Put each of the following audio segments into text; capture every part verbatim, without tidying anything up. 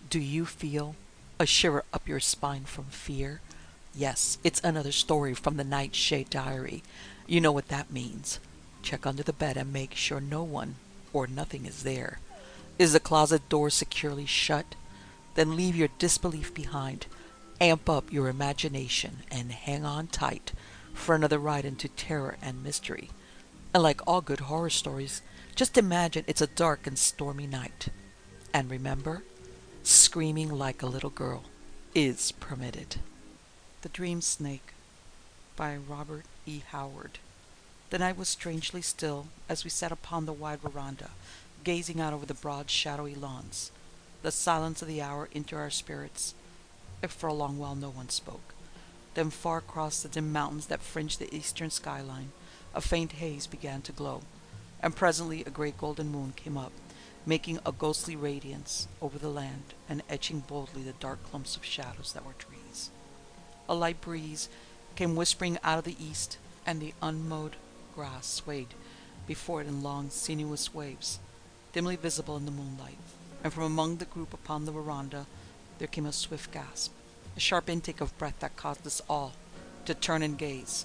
Do you feel a shiver up your spine from fear? Yes, it's another story from the Nightshade Diary. You know what that means. Check under the bed and make sure no one or nothing is there. Is the closet door securely shut? Then leave your disbelief behind. Amp up your imagination and hang on tight for another ride into terror and mystery. And like all good horror stories, just imagine it's a dark and stormy night. And remember, screaming like a little girl is permitted. The Dream Snake by Robert E. Howard. The night was strangely still as we sat upon the wide veranda, gazing out over the broad, shadowy lawns. The silence of the hour entered our spirits, if for a long while no one spoke. Then far across the dim mountains that fringed the eastern skyline, a faint haze began to glow, and presently a great golden moon came up, making a ghostly radiance over the land and etching boldly the dark clumps of shadows that were trees. A light breeze came whispering out of the east, and the unmowed grass swayed before it in long, sinuous waves, dimly visible in the moonlight. And from among the group upon the veranda there came a swift gasp, a sharp intake of breath that caused us all to turn and gaze.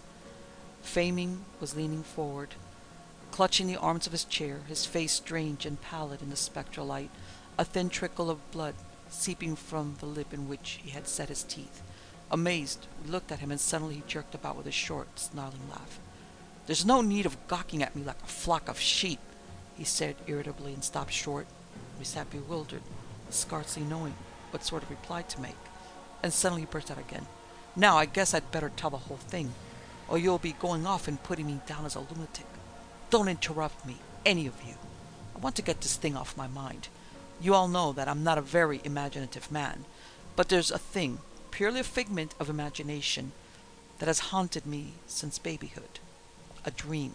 Faming was leaning forward, clutching the arms of his chair, his face strange and pallid in the spectral light, a thin trickle of blood seeping from the lip in which he had set his teeth. Amazed, we looked at him, and suddenly he jerked about with a short, snarling laugh. "There's no need of gawking at me like a flock of sheep," he said irritably, and stopped short. We sat bewildered, scarcely knowing what sort of reply to make, and suddenly he burst out again. "Now I guess I'd better tell the whole thing, or you'll be going off and putting me down as a lunatic. Don't interrupt me, any of you. I want to get this thing off my mind. You all know that I'm not a very imaginative man, but there's a thing, purely a figment of imagination, that has haunted me since babyhood. A dream."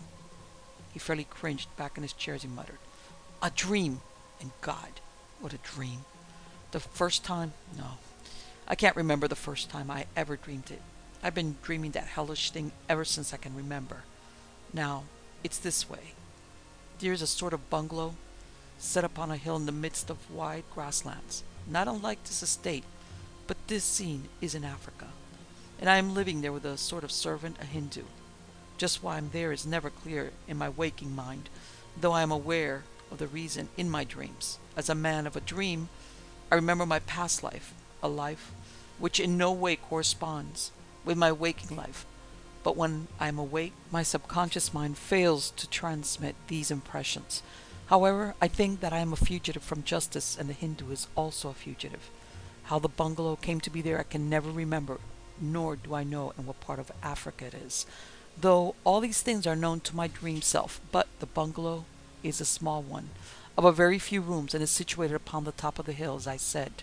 He fairly cringed back in his chair as he muttered, "A dream! And God, what a dream! The first time? No, I can't remember the first time I ever dreamed it. I've been dreaming that hellish thing ever since I can remember. Now, it's this way. There's a sort of bungalow set upon a hill in the midst of wide grasslands, not unlike this estate, but this scene is in Africa, and I am living there with a sort of servant, a Hindu. Just why I'm there is never clear in my waking mind, though I am aware of the reason in my dreams. As a man of a dream, I remember my past life, a life which in no way corresponds with my waking life, but when I am awake, my subconscious mind fails to transmit these impressions. However, I think that I am a fugitive from justice, and the Hindu is also a fugitive. How the bungalow came to be there I can never remember, nor do I know in what part of Africa it is, though all these things are known to my dream self. But the bungalow is a small one, of a very few rooms, and is situated upon the top of the hill, as I said.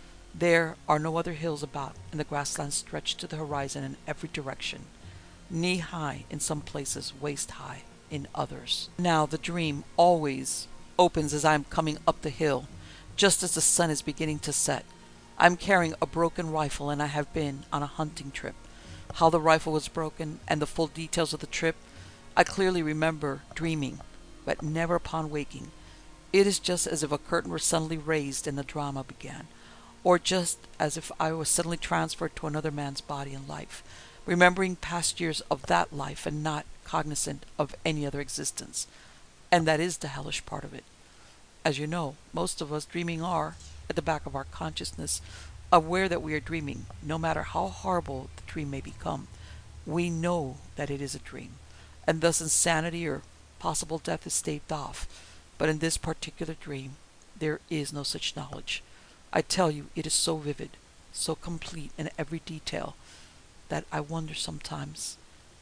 There are no other hills about, and the grasslands stretch to the horizon in every direction, knee-high in some places, waist-high in others. Now the dream always opens as I am coming up the hill, just as the sun is beginning to set. I am carrying a broken rifle, and I have been on a hunting trip. How the rifle was broken, and the full details of the trip, I clearly remember dreaming, but never upon waking. It is just as if a curtain were suddenly raised and the drama began, or just as if I was suddenly transferred to another man's body and life, remembering past years of that life and not cognizant of any other existence. And that is the hellish part of it. As you know, most of us dreaming are, at the back of our consciousness, aware that we are dreaming, no matter how horrible the dream may become. We know that it is a dream, and thus insanity or possible death is staved off. But in this particular dream, there is no such knowledge. I tell you, it is so vivid, so complete in every detail, that I wonder sometimes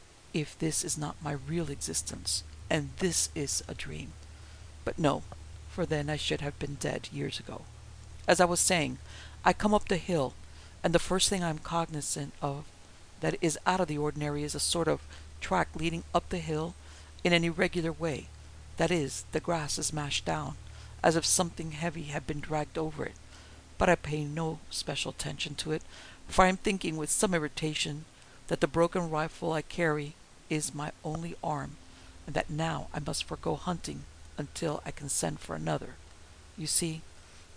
if this is not my real existence, and this is a dream. But no, for then I should have been dead years ago. As I was saying, I come up the hill, and the first thing I am cognizant of that is out of the ordinary is a sort of track leading up the hill in an irregular way. That is, the grass is mashed down, as if something heavy had been dragged over it. But I pay no special attention to it, for I am thinking with some irritation that the broken rifle I carry is my only arm, and that now I must forego hunting until I can send for another. You see,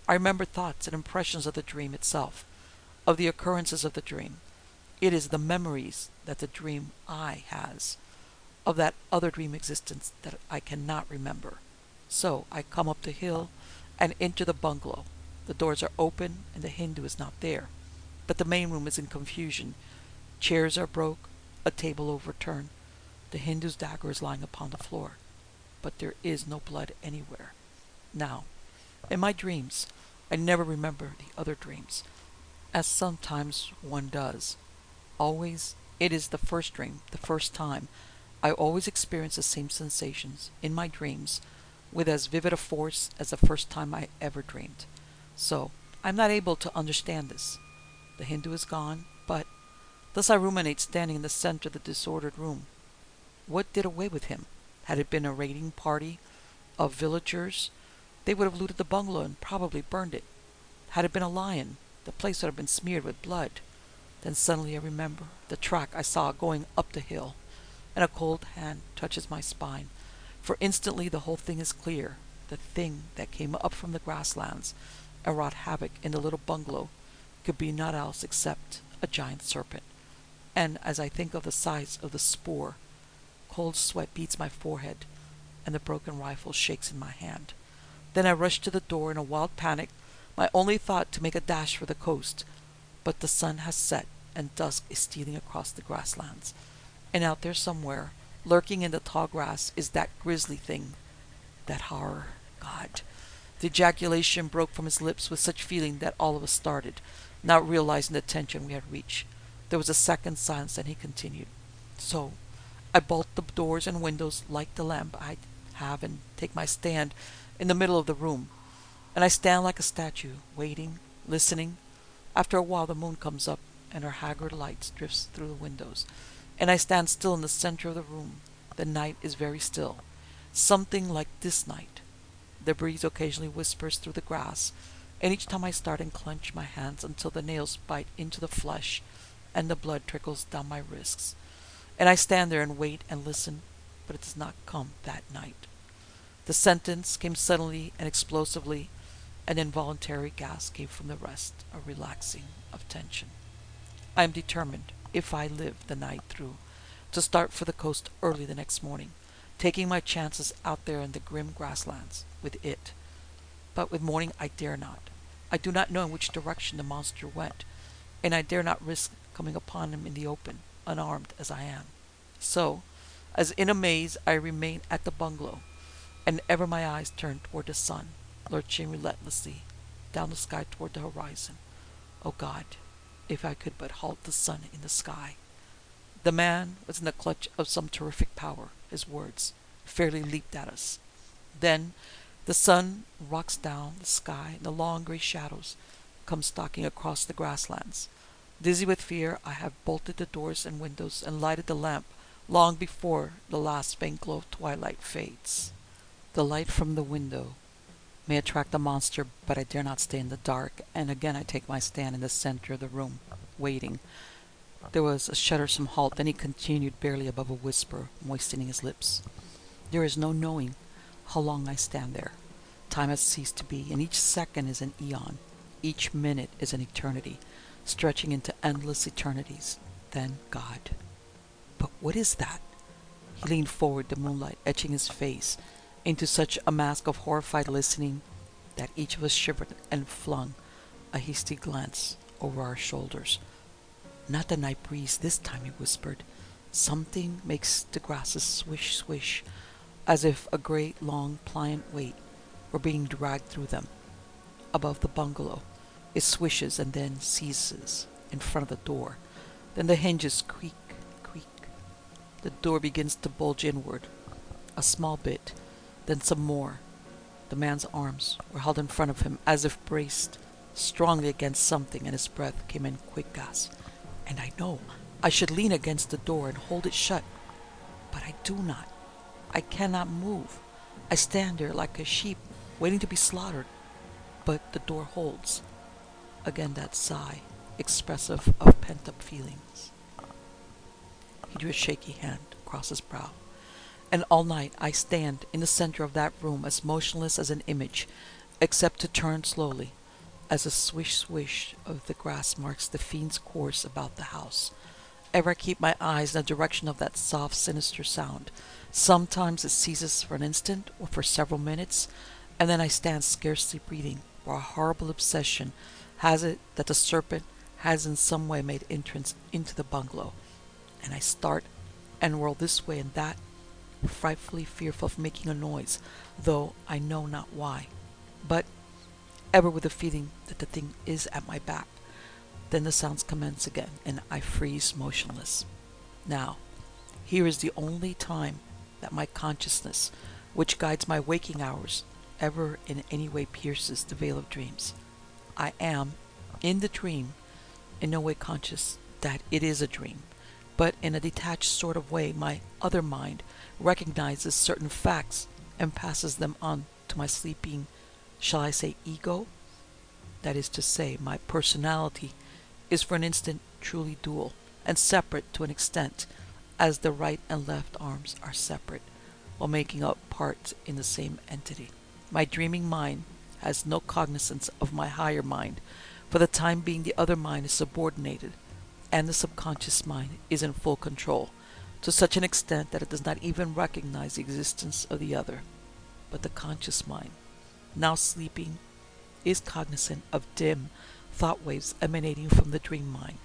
I remember thoughts and impressions of the dream itself, of the occurrences of the dream. It is the memories that the dream I has, of that other dream existence that I cannot remember. So I come up the hill and into the bungalow. The doors are open and the Hindu is not there. But the main room is in confusion. Chairs are broke, a table overturned. The Hindu's dagger is lying upon the floor. But there is no blood anywhere. Now, in my dreams, I never remember the other dreams, as sometimes one does. Always, it is the first dream, the first time. I always experience the same sensations in my dreams with as vivid a force as the first time I ever dreamed. So, I'm not able to understand this. The Hindu is gone, but thus I ruminate standing in the center of the disordered room. What did away with him? Had it been a raiding party of villagers, they would have looted the bungalow and probably burned it. Had it been a lion, the place would have been smeared with blood. Then suddenly I remember the track I saw going up the hill, and a cold hand touches my spine, for instantly the whole thing is clear. The thing that came up from the grasslands and wrought havoc in the little bungalow could be naught else except a giant serpent. And as I think of the size of the spoor, cold sweat beats my forehead, and the broken rifle shakes in my hand. Then I rush to the door in a wild panic, my only thought to make a dash for the coast. But the sun has set, and dusk is stealing across the grasslands. And out there somewhere, lurking in the tall grass, is that grisly thing, that horror. God! The ejaculation broke from his lips with such feeling that all of us started, not realizing the tension we had reached. There was a second's silence, and he continued. So, I bolt the doors and windows, light the lamp I have, and take my stand in the middle of the room. And I stand like a statue, waiting, listening. After a while the moon comes up, and her haggard light drifts through the windows, and I stand still in the center of the room. The night is very still, something like this night. The breeze occasionally whispers through the grass, and each time I start and clench my hands until the nails bite into the flesh, and the blood trickles down my wrists. And I stand there and wait and listen, but it does not come that night. The sentence came suddenly and explosively. An involuntary gasp came from the rest, a relaxing of tension. I am determined, if I live the night through, to start for the coast early the next morning, taking my chances out there in the grim grasslands with it. But with morning I dare not. I do not know in which direction the monster went, and I dare not risk coming upon him in the open, unarmed as I am. So, as in a maze, I remain at the bungalow, and ever my eyes turn toward the sun, lurching relentlessly down the sky toward the horizon. Oh God, if I could but halt the sun in the sky. The man was in the clutch of some terrific power. His words fairly leaped at us. Then the sun rocks down the sky, and the long gray shadows come stalking across the grasslands. Dizzy with fear, I have bolted the doors and windows and lighted the lamp long before the last faint glow of twilight fades. The light from the window may attract the monster, but I dare not stay in the dark, and again I take my stand in the center of the room, waiting. There was a shuddersome halt, then he continued barely above a whisper, moistening his lips. There is no knowing how long I stand there. Time has ceased to be, and each second is an eon. Each minute is an eternity, stretching into endless eternities. Then God. But what is that? He leaned forward, the moonlight etching his face into such a mask of horrified listening that each of us shivered and flung a hasty glance over our shoulders. Not the night breeze this time, he whispered. Something makes the grasses swish, swish, as if a great, long, pliant weight were being dragged through them. Above the bungalow, it swishes and then ceases in front of the door. Then the hinges creak, creak. The door begins to bulge inward, a small bit, then some more. The man's arms were held in front of him as if braced strongly against something, and his breath came in quick gasps. And I know I should lean against the door and hold it shut, but I do not. I cannot move. I stand there like a sheep waiting to be slaughtered, but the door holds. Again that sigh, expressive of pent-up feelings. He drew a shaky hand across his brow. And all night I stand in the center of that room as motionless as an image, except to turn slowly, as a swish swish of the grass marks the fiend's course about the house. Ever I keep my eyes in the direction of that soft, sinister sound. Sometimes it ceases for an instant or for several minutes, and then I stand scarcely breathing, for a horrible obsession has it that the serpent has in some way made entrance into the bungalow, and I start and whirl this way and that, frightfully fearful of making a noise, though I know not why, but ever with the feeling that the thing is at my back. Then the sounds commence again, and I freeze motionless. Now, here is the only time that my consciousness, which guides my waking hours, ever in any way pierces the veil of dreams. I am, in the dream, in no way conscious that it is a dream, but in a detached sort of way my other mind recognizes certain facts and passes them on to my sleeping, shall I say, ego? That is to say, my personality is for an instant truly dual and separate to an extent as the right and left arms are separate, while making up parts in the same entity. My dreaming mind has no cognizance of my higher mind. For the time being, the other mind is subordinated, and the subconscious mind is in full control, to such an extent that it does not even recognize the existence of the other. But the conscious mind, now sleeping, is cognizant of dim thought waves emanating from the dream mind.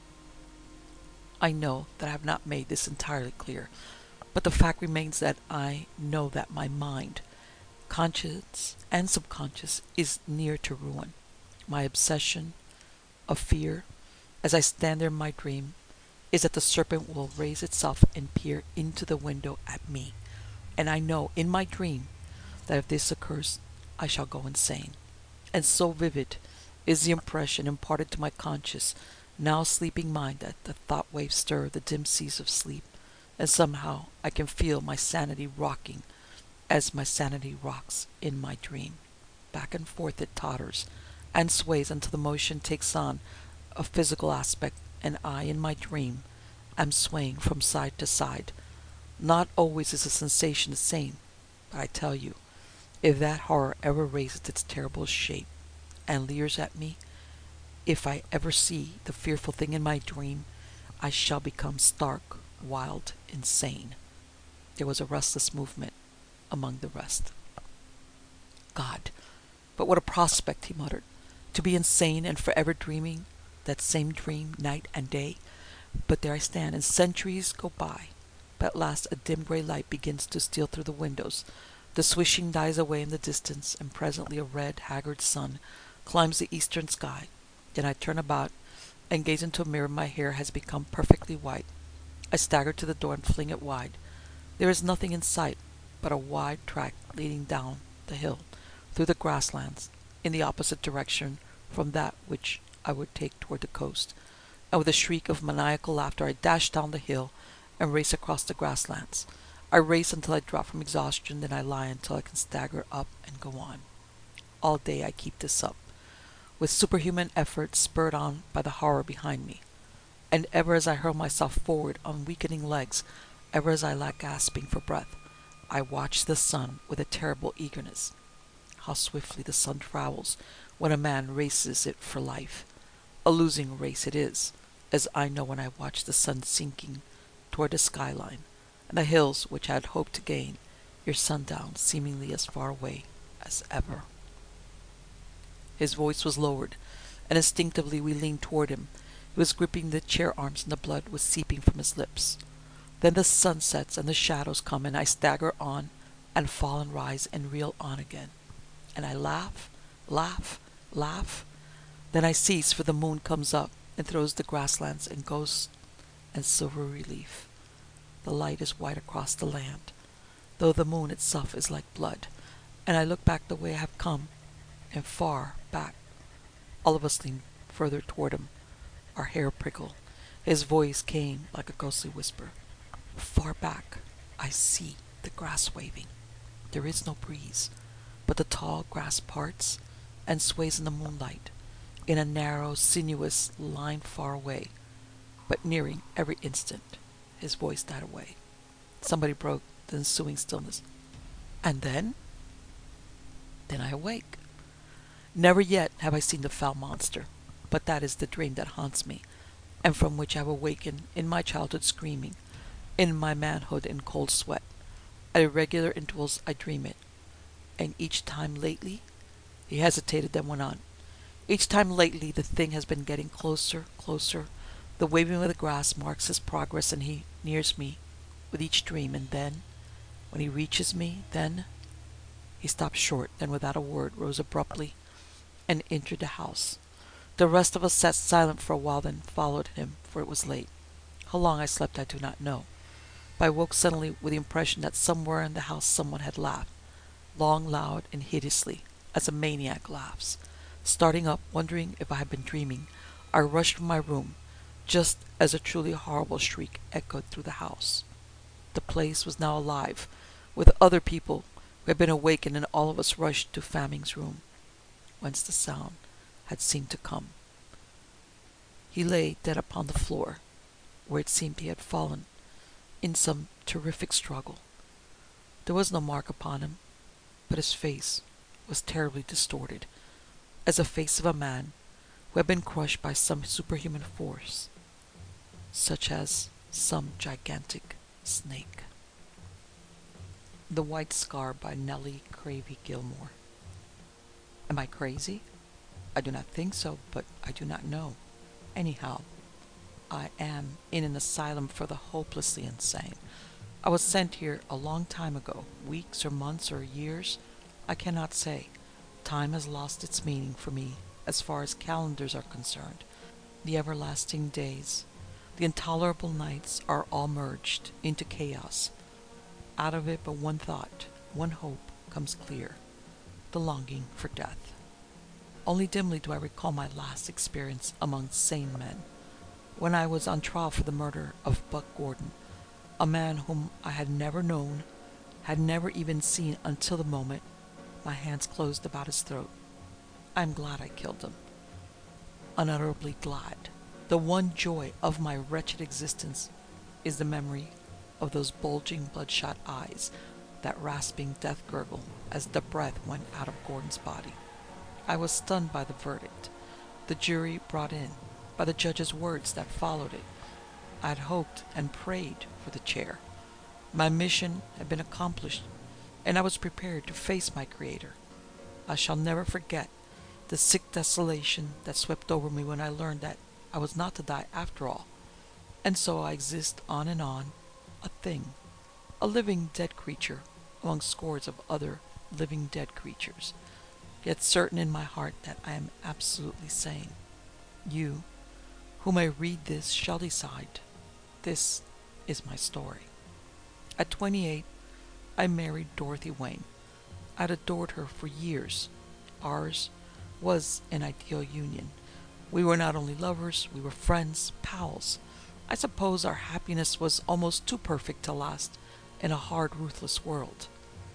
I know that I have not made this entirely clear, but the fact remains that I know that my mind, conscious and subconscious, is near to ruin. My obsession of fear, as I stand there in my dream, is that the serpent will raise itself and peer into the window at me, and I know in my dream that if this occurs, I shall go insane. And so vivid is the impression imparted to my conscious, now sleeping mind that the thought waves stir the dim seas of sleep, and somehow I can feel my sanity rocking as my sanity rocks in my dream. Back and forth it totters and sways until the motion takes on a physical aspect, and I, in my dream, am swaying from side to side. Not always is the sensation the same, but I tell you, if that horror ever raises its terrible shape and leers at me, if I ever see the fearful thing in my dream, I shall become stark, wild, insane. There was a restless movement among the rest. God, but what a prospect, he muttered, to be insane and forever dreaming that same dream night and day. But there I stand, and centuries go by. But at last a dim gray light begins to steal through the windows. The swishing dies away in the distance, and presently a red, haggard sun climbs the eastern sky. Then I turn about and gaze into a mirror. My hair has become perfectly white. I stagger to the door and fling it wide. There is nothing in sight but a wide track leading down the hill through the grasslands in the opposite direction from that which I would take toward the coast. And with a shriek of maniacal laughter, I dash down the hill and race across the grasslands. I race until I drop from exhaustion, then I lie until I can stagger up and go on. All day I keep this up, with superhuman effort spurred on by the horror behind me. And ever as I hurl myself forward on weakening legs, ever as I lie gasping for breath, I watch the sun with a terrible eagerness. How swiftly the sun travels when a man races it for life. A losing race it is, as I know when I watch the sun sinking toward the skyline, and the hills which I had hoped to gain ere sundown seemingly as far away as ever. His voice was lowered, and instinctively we leaned toward him. He was gripping the chair arms, and the blood was seeping from his lips. Then the sun sets, and the shadows come, and I stagger on, and fall and rise, and reel on again. And I laugh, laugh, laugh. Then I cease, for the moon comes up, and throws the grasslands in ghost and silver relief. The light is white across the land, though the moon itself is like blood. And I look back the way I have come, and far back. All of us lean further toward him, our hair prickle. His voice came like a ghostly whisper. Far back, I see the grass waving. There is no breeze, but the tall grass parts and sways in the moonlight, in a narrow, sinuous line far away, but nearing every instant. His voice died away. Somebody broke the ensuing stillness. And then? Then I awake. Never yet have I seen the foul monster, but that is the dream that haunts me, and from which I have awakened in my childhood screaming, in my manhood in cold sweat. At irregular intervals I dream it, and each time lately, he hesitated, then went on. Each time lately the thing has been getting closer, closer. The waving of the grass marks his progress, and he nears me with each dream, and then, when he reaches me, then he stopped short, then without a word rose abruptly and entered the house. The rest of us sat silent for a while, then followed him, for it was late. How long I slept I do not know, but I woke suddenly with the impression that somewhere in the house someone had laughed, long, loud, and hideously, as a maniac laughs. Starting up, wondering if I had been dreaming, I rushed from my room, just as a truly horrible shriek echoed through the house. The place was now alive with other people who had been awakened, and all of us rushed to Faming's room, whence the sound had seemed to come. He lay dead upon the floor, where it seemed he had fallen in some terrific struggle. There was no mark upon him, but his face was terribly distorted, as the face of a man who had been crushed by some superhuman force, such as some gigantic snake. The White Scar by Nellie Cravey Gilmore. Am I crazy? I do not think so, but I do not know. Anyhow, I am in an asylum for the hopelessly insane. I was sent here a long time ago, weeks or months or years, I cannot say. Time has lost its meaning for me as far as calendars are concerned. The everlasting days, the intolerable nights are all merged into chaos. Out of it but one thought, one hope comes clear, the longing for death. Only dimly do I recall my last experience among sane men, when I was on trial for the murder of Buck Gordon, a man whom I had never known, had never even seen until the moment my hands closed about his throat. I am glad I killed him. Unutterably glad. The one joy of my wretched existence is the memory of those bulging bloodshot eyes, that rasping death gurgle as the breath went out of Gordon's body. I was stunned by the verdict the jury brought in, by the judge's words that followed it. I had hoped and prayed for the chair. My mission had been accomplished, and I was prepared to face my Creator. I shall never forget the sick desolation that swept over me when I learned that I was not to die after all, and so I exist on and on, a thing, a living dead creature among scores of other living dead creatures, yet certain in my heart that I am absolutely sane. You, who may read this, shall decide. This is my story. At twenty-eight, I married Dorothy Wayne. I'd adored her for years. Ours was an ideal union. We were not only lovers, we were friends, pals. I suppose our happiness was almost too perfect to last in a hard, ruthless world.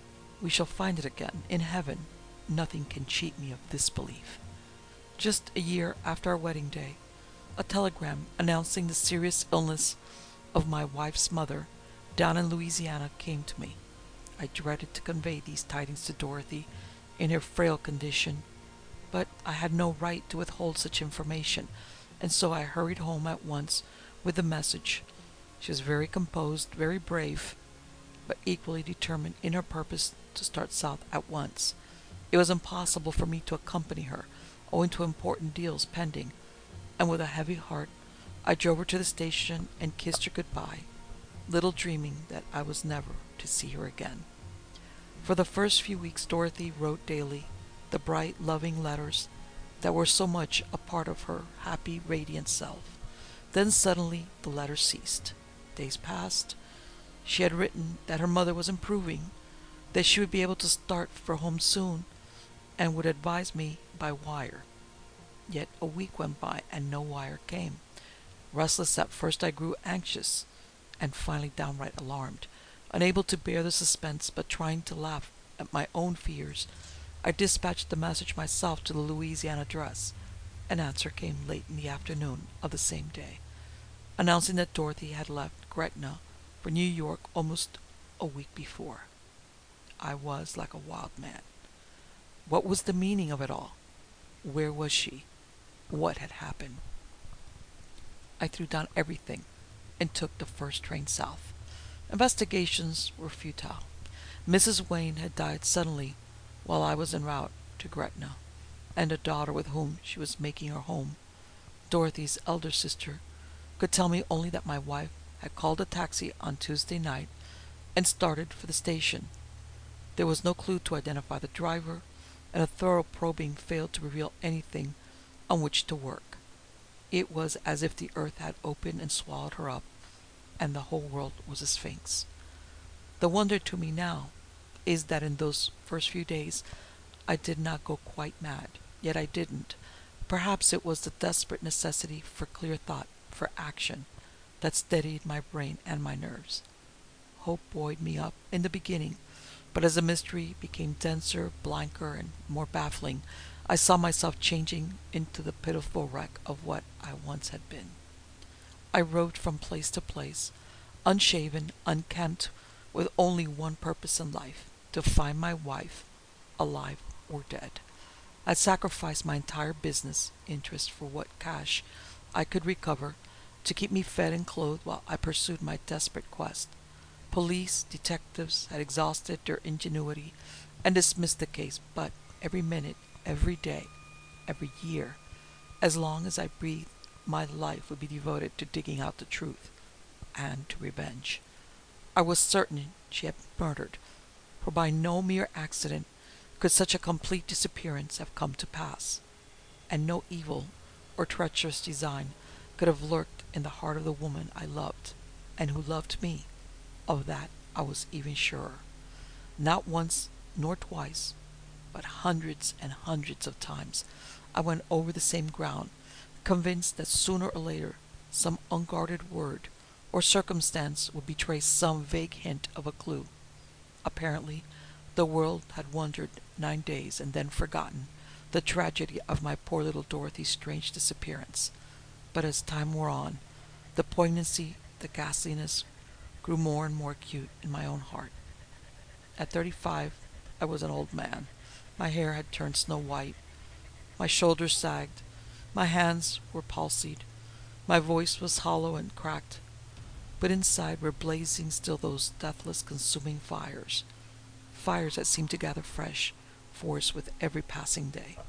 We shall find it again in heaven. Nothing can cheat me of this belief. Just a year after our wedding day, a telegram announcing the serious illness of my wife's mother down in Louisiana came to me. I dreaded to convey these tidings to Dorothy in her frail condition, but I had no right to withhold such information, and so I hurried home at once with the message. She was very composed, very brave, but equally determined in her purpose to start south at once. It was impossible for me to accompany her, owing to important deals pending, and with a heavy heart I drove her to the station and kissed her goodbye, little dreaming that I was never to see her again. For the first few weeks Dorothy wrote daily the bright, loving letters that were so much a part of her happy, radiant self. Then suddenly the letters ceased. Days passed. She had written that her mother was improving, that she would be able to start for home soon, and would advise me by wire. Yet a week went by and no wire came. Restless at first, I grew anxious, and finally downright alarmed. Unable to bear the suspense, but trying to laugh at my own fears, I dispatched the message myself to the Louisiana address. An answer came late in the afternoon of the same day, announcing that Dorothy had left Gretna for New York almost a week before. I was like a wild man. What was the meaning of it all? Where was she? What had happened? I threw down everything and took the first train south. Investigations were futile. Missus Wayne had died suddenly while I was en route to Gretna, and a daughter with whom she was making her home, Dorothy's elder sister, could tell me only that my wife had called a taxi on Tuesday night and started for the station. There was no clue to identify the driver, and a thorough probing failed to reveal anything on which to work. It was as if the earth had opened and swallowed her up, and the whole world was a sphinx. The wonder to me now is that in those first few days I did not go quite mad, yet I didn't. Perhaps it was the desperate necessity for clear thought, for action, that steadied my brain and my nerves. Hope buoyed me up in the beginning, but as the mystery became denser, blanker, and more baffling, I saw myself changing into the pitiful wreck of what I once had been. I roved from place to place, unshaven, unkempt, with only one purpose in life, to find my wife, alive or dead. I'd sacrificed my entire business interest for what cash I could recover to keep me fed and clothed while I pursued my desperate quest. Police, detectives had exhausted their ingenuity and dismissed the case, but every minute, every day, every year, as long as I breathed, my life would be devoted to digging out the truth and to revenge. I was certain she had been murdered, for by no mere accident could such a complete disappearance have come to pass, and no evil or treacherous design could have lurked in the heart of the woman I loved, and who loved me. Of that I was even surer. Not once nor twice, but hundreds and hundreds of times I went over the same ground, convinced that sooner or later some unguarded word or circumstance would betray some vague hint of a clue. Apparently, the world had wondered nine days and then forgotten the tragedy of my poor little Dorothy's strange disappearance. But as time wore on, the poignancy, the ghastliness, grew more and more acute in my own heart. At thirty-five, I was an old man. My hair had turned snow white. My shoulders sagged. My hands were palsied. My voice was hollow and cracked. But inside were blazing still those deathless, consuming fires. Fires that seemed to gather fresh force with every passing day.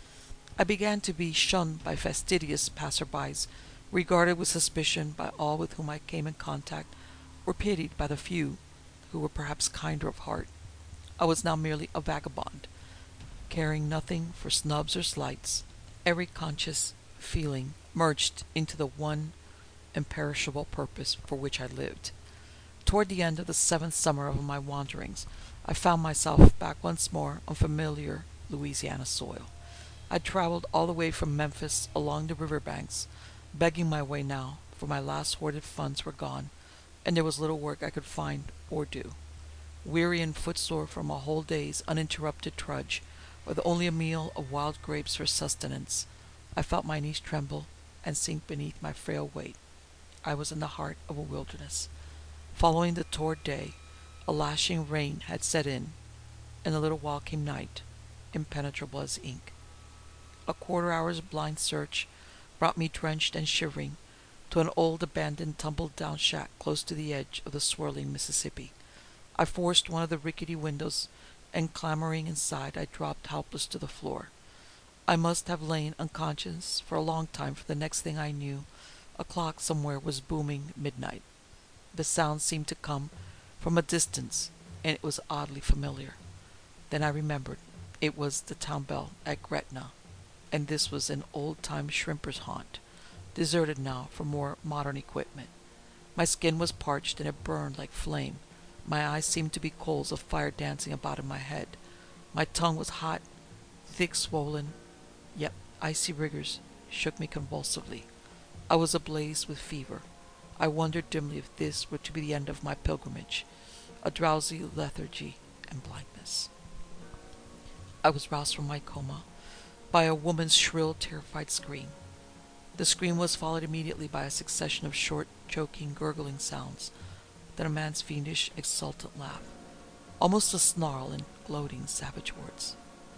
I began to be shunned by fastidious passerbys, regarded with suspicion by all with whom I came in contact, or pitied by the few who were perhaps kinder of heart. I was now merely a vagabond, caring nothing for snubs or slights, every conscious feeling merged into the one imperishable purpose for which I lived. Toward the end of the seventh summer of my wanderings, I found myself back once more on familiar Louisiana soil. I traveled all the way from Memphis along the river banks, begging my way now, for my last hoarded funds were gone, and there was little work I could find or do. Weary and footsore from a whole day's uninterrupted trudge, with only a meal of wild grapes for sustenance, I felt my knees tremble and sink beneath my frail weight. I was in the heart of a wilderness. Following the torrid day, a lashing rain had set in, and in a little while came night, impenetrable as ink. A quarter hour's blind search brought me drenched and shivering to an old abandoned tumble-down shack close to the edge of the swirling Mississippi. I forced one of the rickety windows, and clambering inside, I dropped helpless to the floor. I must have lain unconscious for a long time, for the next thing I knew, a clock somewhere was booming midnight. The sound seemed to come from a distance, and it was oddly familiar. Then I remembered. It was the town bell at Gretna, and this was an old-time shrimper's haunt, deserted now for more modern equipment. My skin was parched, and it burned like flame. My eyes seemed to be coals of fire dancing about in my head. My tongue was hot, thick, swollen, yet icy rigors shook me convulsively. I was ablaze with fever. I wondered dimly if this were to be the end of my pilgrimage, a drowsy lethargy and blindness. I was roused from my coma by a woman's shrill, terrified scream. The scream was followed immediately by a succession of short, choking, gurgling sounds, then a man's fiendish, exultant laugh, almost a snarl in gloating, savage words.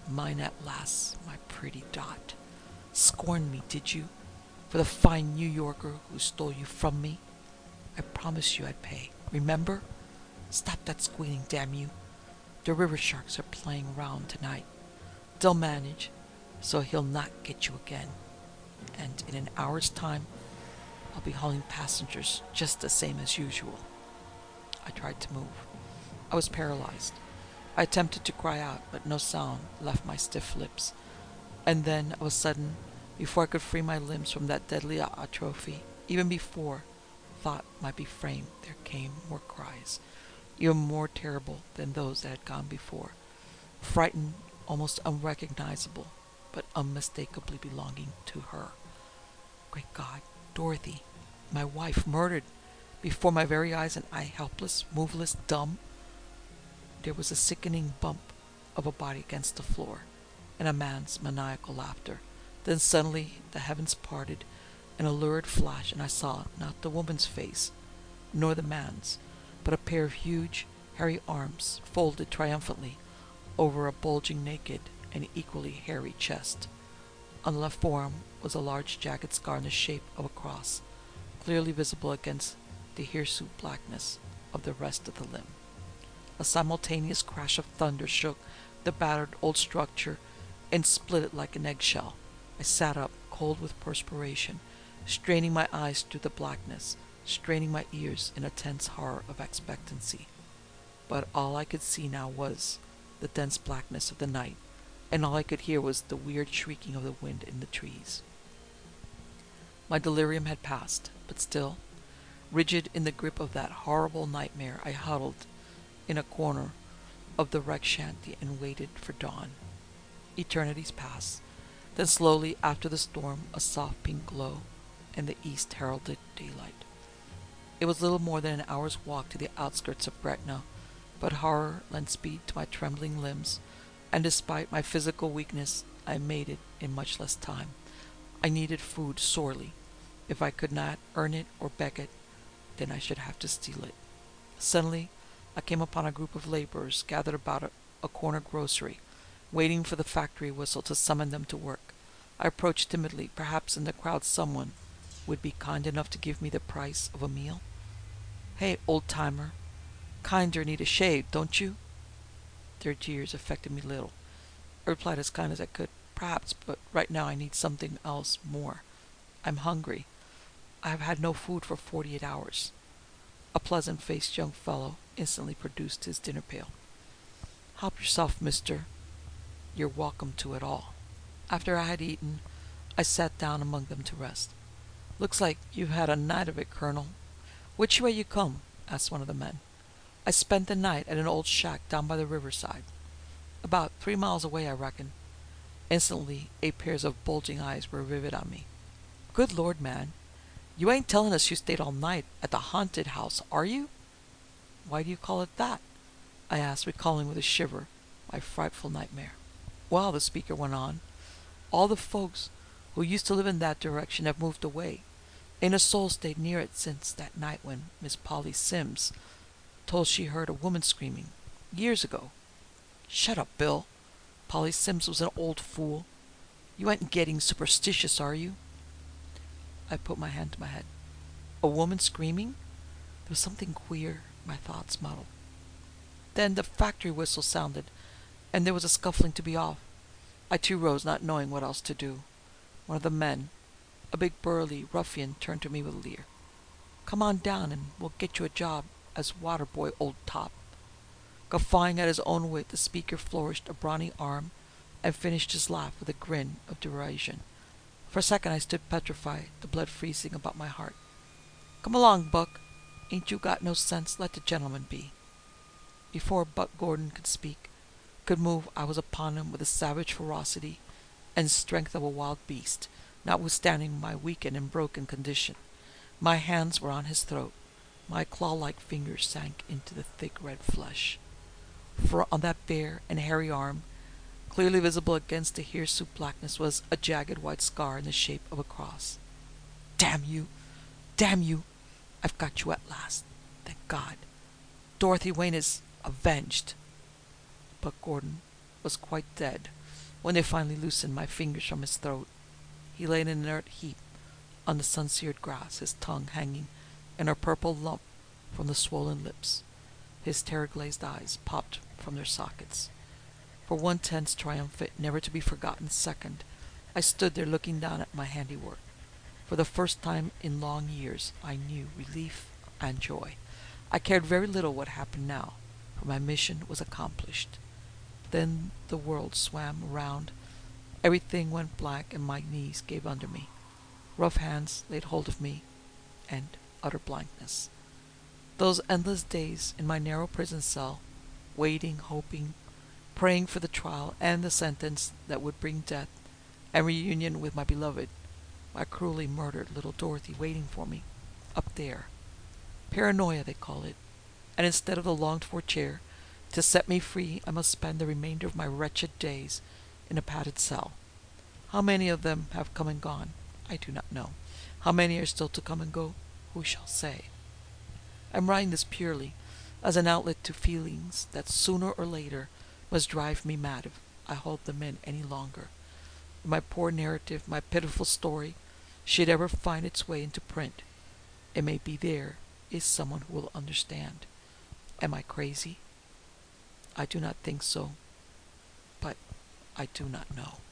Mine at last, my pretty Dot. Scorn me, did you, for the fine New Yorker who stole you from me? I promised you I'd pay. Remember? Stop that squealing, damn you. The river sharks are playing around tonight. They'll manage, so he'll not get you again. And in an hour's time, I'll be hauling passengers just the same as usual. I tried to move. I was paralyzed. I attempted to cry out, but no sound left my stiff lips. And then, of a sudden, before I could free my limbs from that deadly atrophy, even before thought might be framed, there came more cries, even more terrible than those that had gone before, frightened, almost unrecognizable, but unmistakably belonging to her. Great God, Dorothy, my wife, murdered before my very eyes, and I helpless, moveless, dumb. There was a sickening bump of a body against the floor, and a man's maniacal laughter. Then suddenly the heavens parted, in a lurid flash, and I saw not the woman's face, nor the man's, but a pair of huge, hairy arms folded triumphantly over a bulging naked and equally hairy chest. On the left forearm was a large jagged scar in the shape of a cross, clearly visible against the hirsute blackness of the rest of the limb. A simultaneous crash of thunder shook the battered old structure and split it like an eggshell. I sat up, cold with perspiration, straining my eyes through the blackness, straining my ears in a tense horror of expectancy. But all I could see now was the dense blackness of the night, and all I could hear was the weird shrieking of the wind in the trees. My delirium had passed, but still, rigid in the grip of that horrible nightmare, I huddled in a corner of the wreck shanty and waited for dawn. Eternities passed. Then slowly, after the storm, a soft pink glow, and the east heralded daylight. It was little more than an hour's walk to the outskirts of Gretna, but horror lent speed to my trembling limbs, and despite my physical weakness, I made it in much less time. I needed food sorely. If I could not earn it or beg it, then I should have to steal it. Suddenly, I came upon a group of laborers gathered about a, a corner grocery, waiting for the factory whistle to summon them to work. I approached timidly. Perhaps in the crowd someone would be kind enough to give me the price of a meal. "Hey, old-timer, kinder need a shave, don't you?" Their jeers affected me little. I replied as kind as I could. "Perhaps, but right now I need something else more. I'm hungry. I have had no food for forty-eight hours." A pleasant-faced young fellow instantly produced his dinner pail. "Help yourself, mister. You're welcome to it all." After I had eaten, I sat down among them to rest. "Looks like you've had a night of it, Colonel. Which way you come?" asked one of the men. "I spent the night at an old shack down by the riverside. About three miles away, I reckon." Instantly, eight pairs of bulging eyes were riveted on me. "Good Lord, man, you ain't telling us you stayed all night at the haunted house, are you?" "Why do you call it that?" I asked, recalling with a shiver my frightful nightmare. "Well," the speaker went on, "all the folks who used to live in that direction have moved away. Ain't a soul stayed near it since that night when Miss Polly Sims told she heard a woman screaming, years ago." "Shut up, Bill. Polly Sims was an old fool. You ain't getting superstitious, are you?" I put my hand to my head. A woman screaming? There was something queer. My thoughts muddled. Then the factory whistle sounded, and there was a scuffling to be off. I too rose, not knowing what else to do. One of the men, a big burly ruffian, turned to me with a leer. "Come on down, and we'll get you a job as water boy, old top." Guffawing at his own wit, the speaker flourished a brawny arm and finished his laugh with a grin of derision. For a second I stood petrified, the blood freezing about my heart. "Come along, Buck. Ain't you got no sense? Let the gentleman be." Before Buck Gordon could speak, could move, I was upon him with the savage ferocity and strength of a wild beast, notwithstanding my weakened and broken condition. My hands were on his throat. My claw-like fingers sank into the thick red flesh. For on that bare and hairy arm, clearly visible against the hirsute blackness, was a jagged white scar in the shape of a cross. "Damn you! Damn you! I've got you at last. Thank God. Dorothy Wayne is avenged." Buck Gordon was quite dead, When they finally loosened my fingers from his throat, he lay in an inert heap on the sun-seared grass, his tongue hanging in a purple lump from the swollen lips. His terror-glazed eyes popped from their sockets. For one tense, triumphant, never-to-be-forgotten second, I stood there looking down at my handiwork. For the first time in long years, I knew relief and joy. I cared very little what happened now, for my mission was accomplished. Then the world swam around. Everything went black, and my knees gave under me. Rough hands laid hold of me, and utter blankness. Those endless days in my narrow prison cell, waiting, hoping, praying for the trial and the sentence that would bring death and reunion with my beloved, my cruelly murdered little Dorothy waiting for me, up there. Paranoia, they call it. And instead of the longed-for chair, to set me free, I must spend the remainder of my wretched days in a padded cell. How many of them have come and gone, I do not know. How many are still to come and go, who shall say? I am writing this purely as an outlet to feelings that sooner or later must drive me mad if I hold them in any longer. If my poor narrative, my pitiful story, should ever find its way into print, it may be there is someone who will understand. Am I crazy? I do not think so, but I do not know.